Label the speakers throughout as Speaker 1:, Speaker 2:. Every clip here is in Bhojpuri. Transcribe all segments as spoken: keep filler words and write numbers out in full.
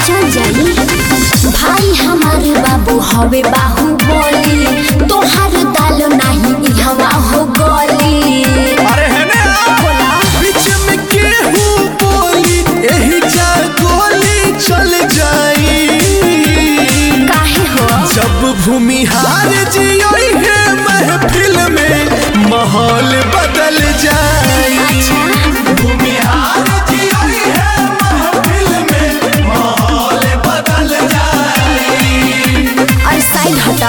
Speaker 1: चल जाई भाई हमारे बाबू हवे बाहुबली तोहार दाल नहीं इहवा हो गली।
Speaker 2: अरे है ना
Speaker 1: बोला
Speaker 2: बीच में केहू बोली एही जा गोली चल जाई।
Speaker 1: काहे हो
Speaker 2: जब भूमि हार जियोई है महफिल में माहौल बदल जाई।
Speaker 1: अच्छा
Speaker 2: भूमि हार जियोई है महफिल में माहौल बदल जाई।
Speaker 1: और साइड हटा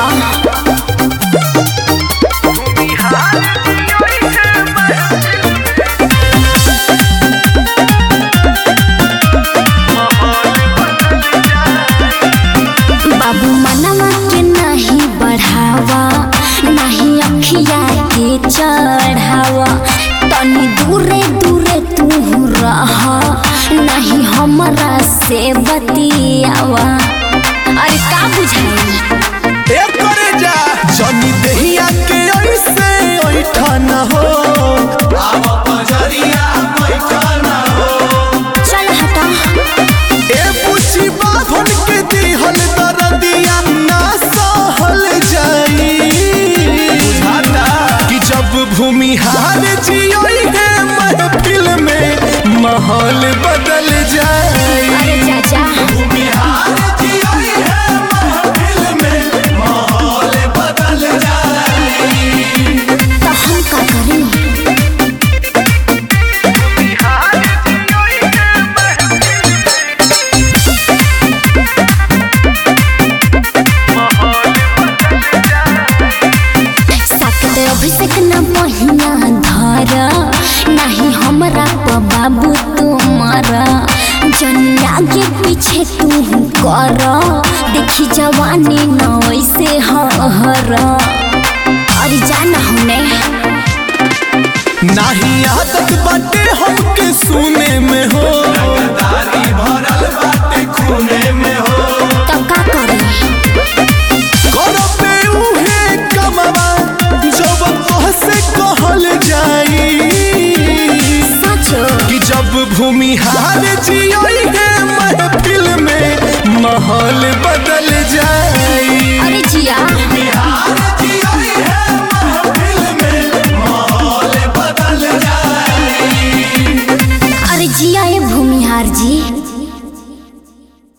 Speaker 1: बाबू मनवा के नहीं बढ़ावा नहीं अखिया के चढ़ावा तनी दूरे दूरे तू रह नहीं हमरा से बतियावा। अरे का बुझाई
Speaker 2: ए करे जा जनी देहिया के ऐसे ऐठा न हो आवा पजरिया बैठा न हो।
Speaker 1: चल हटा
Speaker 2: ए पूछी बाभन के दिहल दरदिया ना सहल जाई। बुझाता कि जब भूमि हार जियोई है महफिल में माहौल बदल जाई।
Speaker 1: अरे चाचा
Speaker 2: भूमि हार जियोई है महफिल में माहौल बदल जाई।
Speaker 1: तो हम का करें सकते अभिषेक न पहिया धर नहीं हमरा प बाबू तुम्हारा जनी आगे पीछे तू कर देखी जवानी न वैसे हर। अरे जाना होने
Speaker 2: नाही आदत बाटे हमके सुने में हो दादी भरल बाटे खूने में हो।
Speaker 1: तो का करे
Speaker 2: करो पे उहे कमवा जब तोहसे कहल जाई।
Speaker 1: सच
Speaker 2: कि जब भूमि हार जियोई है महफिल में माहौल बदल जाई।
Speaker 1: अरे जिया
Speaker 2: भूमि हार